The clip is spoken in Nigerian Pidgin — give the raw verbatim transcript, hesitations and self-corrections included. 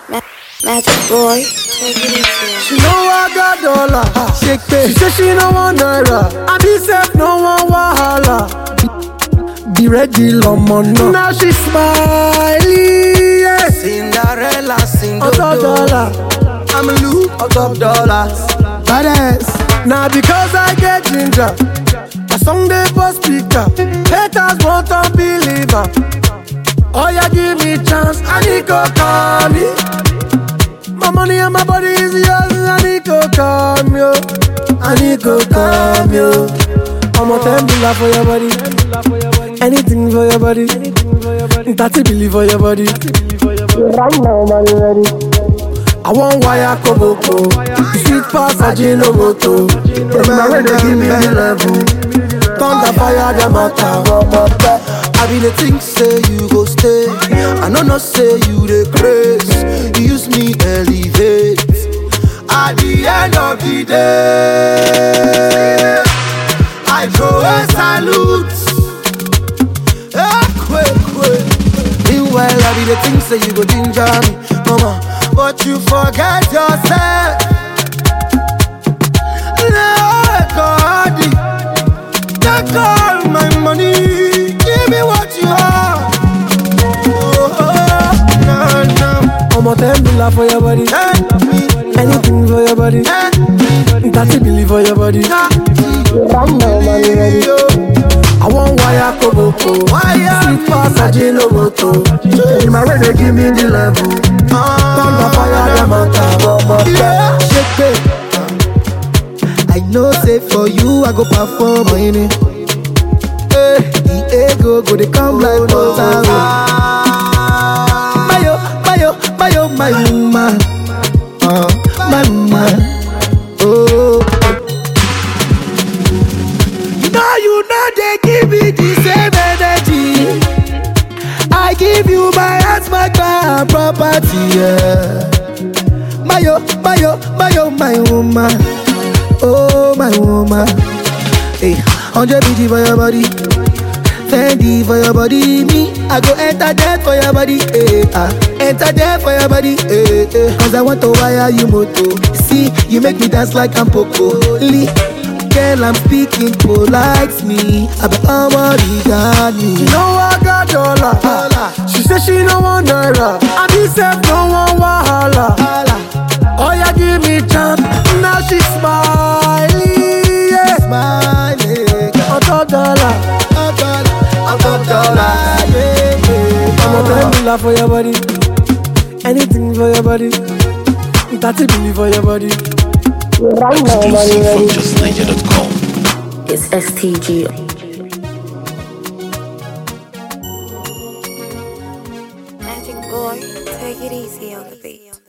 Magic boy, take it easy. She know I got dollar, shake pay. She say she no want naira, and me self no want wahala. Be, be ready, lomono. Now she smiling, yeah. Cinderella, sing On top dollar, I'm a loop on top dollars. badass. Now because I get ginger, my song they for speaker. Haters won't unbeliever. Oh yeah, give me chance, I need to call me. My money and my body is yours, I need to come yo. I need to come yo. I'm a ten billion for your body, anything for your body, thirty billion for your body. Right now, money ready. I want wire koboko, sweet pass Ajinomoto. My way they give me the level, thunder fire the matter. I be the think say you go stay. I know not say you the grace. You use me elevate. At the end of the day, I throw a salute. Eh, quick, quick. Meanwhile, I be the think say you go ginger me, mama, but you forget yourself. No, God, take all my money. Give me what you have. Oh, oh, no, no. I'm a ten billion for your body, anything for your body, thirty billion for your body. Right now, money ready. I want wire koboko, sweet pass Ajinomoto. My way they give me the level, thunder fire the matter. Yeah. Shake it. I know say for you I go perform in it. Hey, the ego go they come like water. Mayo, mayo, mayo, my woman, uh, my woman. Oh, you know you know they give me the same energy. I give you my heart, my car, and property. Yeah. Mayo, mayo, mayo, my woman. Oh, my woman. Hey, hundred B G for your body, Fendi for your body. Me, I go enter there for your body. Hey, ah, enter there for your body. Hey, hey. Cause I want to wire you moto. See, you make me dance like I'm Poco. Lee, girl, I'm speaking polite me. I be already got me. She know I got dollar. She say she no want naira, and me self no want wahala. Oh yeah, give me chance. Now she smiling, yeah. Smiling, On top dollar, up dollar, up dollar, yeah, yeah. I'm a ten billion for your body, anything for your body, thirty billion for your body. Right now, money Exclusive from ready. just niger dot com. It's S T G. Magic boy, take it easy on the beat.